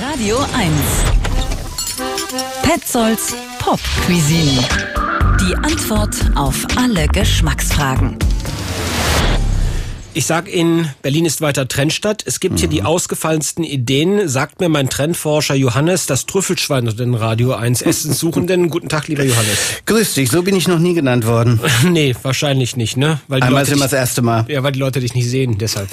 Radio 1. Petzolds Pop Cuisine. Die Antwort auf alle Geschmacksfragen. Ich sag Ihnen, Berlin ist weiter Trendstadt. Es gibt hier die ausgefallensten Ideen, sagt mir mein Trendforscher Johannes, das Trüffelschwein unter den Radio 1 Essenssuchenden. Guten Tag, lieber Johannes. Grüß dich, so bin ich noch nie genannt worden. Nee, wahrscheinlich nicht, ne? Weil die Einmal Leute sind wir das erste Mal. Ja, weil die Leute dich nicht sehen, deshalb.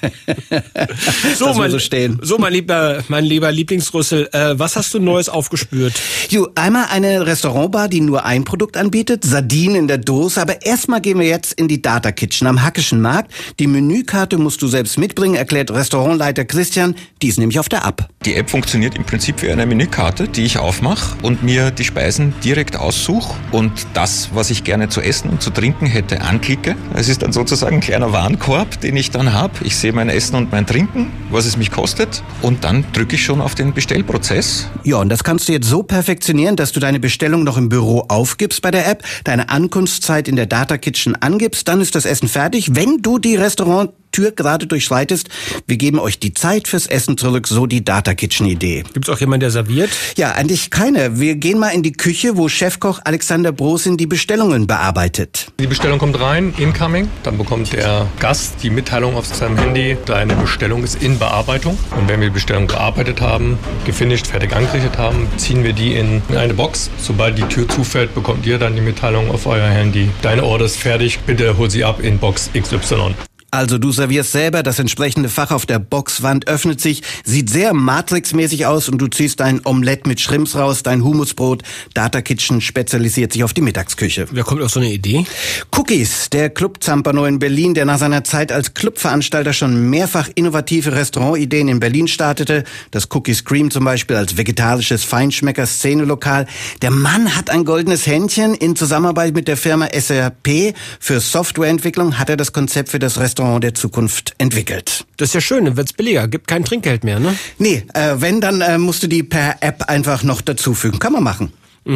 So, so stehen. So, mein lieber Lieblingsrüssel, was hast du Neues aufgespürt? Einmal eine Restaurantbar, die nur ein Produkt anbietet, Sardinen in der Dose. Aber erstmal gehen wir jetzt in die Data Kitchen am Hackischen Markt. Die Menükarte musst du selbst mitbringen, erklärt Restaurantleiter Christian. Die ist nämlich auf der App. Die App funktioniert im Prinzip wie eine Menükarte, die ich aufmache und mir die Speisen direkt aussuche und das, was ich gerne zu essen und zu trinken hätte, anklicke. Es ist dann sozusagen ein kleiner Warenkorb, den ich dann habe. Ich sehe mein Essen und mein Trinken, was es mich kostet, und dann drücke ich schon auf den Bestellprozess. Ja, und das kannst du jetzt so perfektionieren, dass du deine Bestellung noch im Büro aufgibst bei der App, deine Ankunftszeit in der Data Kitchen angibst, dann ist das Essen fertig. Wenn du die Restauranttür gerade durchschreitest, wir geben euch die Zeit fürs Essen zurück, so die Data Kitchen Idee. Gibt's auch jemanden, der serviert? Ja, eigentlich keine. Wir gehen mal in die Küche, wo Chefkoch Alexander Brosin die Bestellungen bearbeitet. Die Bestellung kommt rein, incoming, dann bekommt der Gast die Mitteilung auf seinem Handy, deine Bestellung ist in Bearbeitung. Und wenn wir die Bestellung bearbeitet haben, gefinisht, fertig angerichtet haben, ziehen wir die in eine Box. Sobald die Tür zufällt, bekommt ihr dann die Mitteilung auf euer Handy. Deine Order ist fertig, bitte hol sie ab in Box XY. Also du servierst selber, das entsprechende Fach auf der Boxwand öffnet sich, sieht sehr Matrix-mäßig aus und du ziehst dein Omelett mit Shrimps raus, dein Humusbrot. Data Kitchen spezialisiert sich auf die Mittagsküche. Wer kommt auf so eine Idee? Cookies, der Club Zampano in Berlin, der nach seiner Zeit als Clubveranstalter schon mehrfach innovative Restaurantideen in Berlin startete. Das Cookies Cream zum Beispiel als vegetarisches Feinschmecker-Szenelokal. Der Mann hat ein goldenes Händchen. In Zusammenarbeit mit der Firma SAP für Softwareentwicklung hat er das Konzept für das Restaurant der Zukunft entwickelt. Das ist ja schön, dann wird's billiger. Gibt kein Trinkgeld mehr, ne? Nee, wenn, dann musst du die per App einfach noch dazufügen. Kann man machen.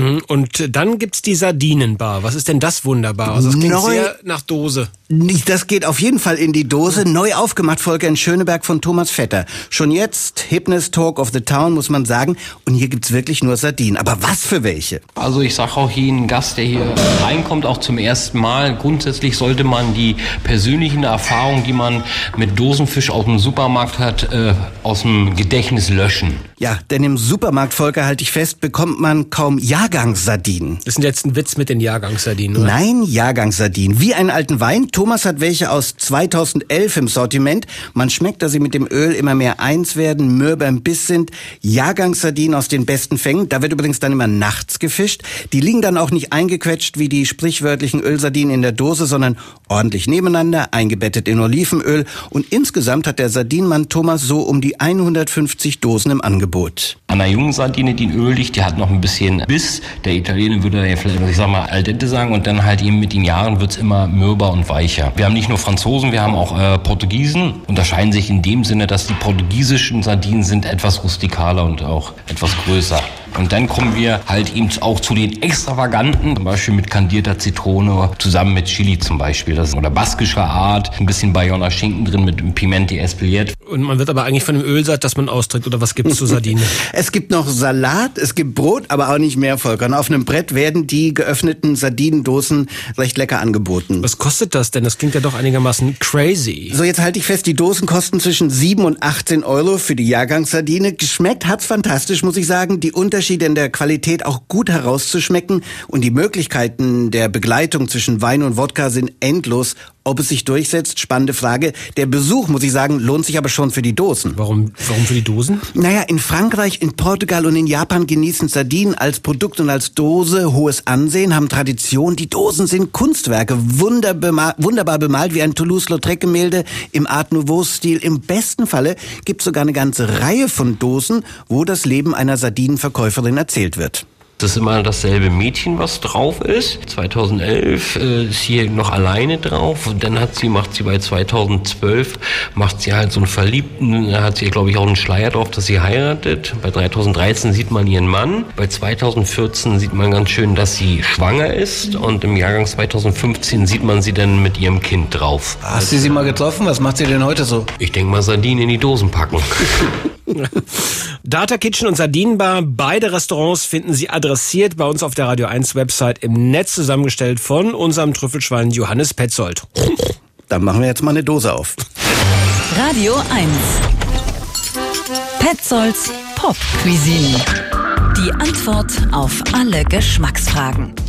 Und dann gibt's die Sardinenbar. Was ist denn das wunderbar? Also das klingt sehr nach Dose. Das geht auf jeden Fall in die Dose. Neu aufgemacht, Volker, in Schöneberg von Thomas Vetter. Schon jetzt Hipness Talk of the Town, muss man sagen. Und hier gibt's wirklich nur Sardinen. Aber was für welche? Also ich sage auch jedem Gast, der hier reinkommt, auch zum ersten Mal, grundsätzlich sollte man die persönlichen Erfahrungen, die man mit Dosenfisch aus dem Supermarkt hat, aus dem Gedächtnis löschen. Ja, denn im Supermarkt, Volker, halte ich fest, bekommt man kaum Jahrgangssardinen. Das ist jetzt ein Witz mit den Jahrgangssardinen, oder? Nein, Jahrgangssardinen. Wie einen alten Wein. Thomas hat welche aus 2011 im Sortiment. Man schmeckt, dass sie mit dem Öl immer mehr eins werden, mürbe im Biss sind. Jahrgangssardinen aus den besten Fängen. Da wird übrigens dann immer nachts gefischt. Die liegen dann auch nicht eingequetscht wie die sprichwörtlichen Ölsardinen in der Dose, sondern ordentlich nebeneinander, eingebettet in Olivenöl. Und insgesamt hat der Sardinenmann Thomas so um die 150 Dosen im Angebot. An einer jungen Sardine, die in Öl liegt, die hat noch ein bisschen Biss. Der Italiener würde ja vielleicht, ich sag mal, al dente sagen. Und dann halt eben mit den Jahren wird's immer mürber und weicher. Wir haben nicht nur Franzosen, wir haben auch Portugiesen. Unterscheiden sich in dem Sinne, dass die portugiesischen Sardinen sind etwas rustikaler und auch etwas größer. Und dann kommen wir halt eben auch zu den extravaganten, zum Beispiel mit kandierter Zitrone, zusammen mit Chili zum Beispiel. Das ist oder baskischer Art, ein bisschen Bayonner Schinken drin mit Pimenti Espelette. Und man wird aber eigentlich von dem Öl satt, das man austrinkt, oder was gibt's zu Sardinen? Es gibt noch Salat, es gibt Brot, aber auch nicht mehr, Volker. Und auf einem Brett werden die geöffneten Sardinendosen recht lecker angeboten. Was kostet das denn? Das klingt ja doch einigermaßen crazy. So, jetzt halte ich fest, die Dosen kosten zwischen 7 und 18 Euro für die Jahrgangssardine. Geschmeckt hat's fantastisch, muss ich sagen. Die Unterschiede in der Qualität auch gut herauszuschmecken und die Möglichkeiten der Begleitung zwischen Wein und Wodka sind endlos. Ob es sich durchsetzt, spannende Frage. Der Besuch, muss ich sagen, lohnt sich aber schon für die Dosen. Warum für die Dosen? Naja, in Frankreich, in Portugal und in Japan genießen Sardinen als Produkt und als Dose hohes Ansehen, haben Tradition. Die Dosen sind Kunstwerke, wunderbar bemalt wie ein Toulouse-Lautrec-Gemälde im Art Nouveau-Stil. Im besten Falle gibt es sogar eine ganze Reihe von Dosen, wo das Leben einer Sardinenverkäuferin erzählt wird. Das ist immer dasselbe Mädchen, was drauf ist. 2011 ist hier noch alleine drauf. Und dann macht sie bei 2012, macht sie halt so einen Verliebten. Da hat sie, glaube ich, auch einen Schleier drauf, dass sie heiratet. Bei 2013 sieht man ihren Mann. Bei 2014 sieht man ganz schön, dass sie schwanger ist. Und im Jahrgang 2015 sieht man sie dann mit ihrem Kind drauf. Hast du sie mal getroffen? Was macht sie denn heute so? Ich denke mal, Sardinen in die Dosen packen. Data Kitchen und Sardinenbar, beide Restaurants finden Sie adressiert bei uns auf der Radio 1 Website im Netz, zusammengestellt von unserem Trüffelschwein Johannes Petzold. Dann machen wir jetzt mal eine Dose auf. Radio 1. Petzolds Pop Cuisine. Die Antwort auf alle Geschmacksfragen.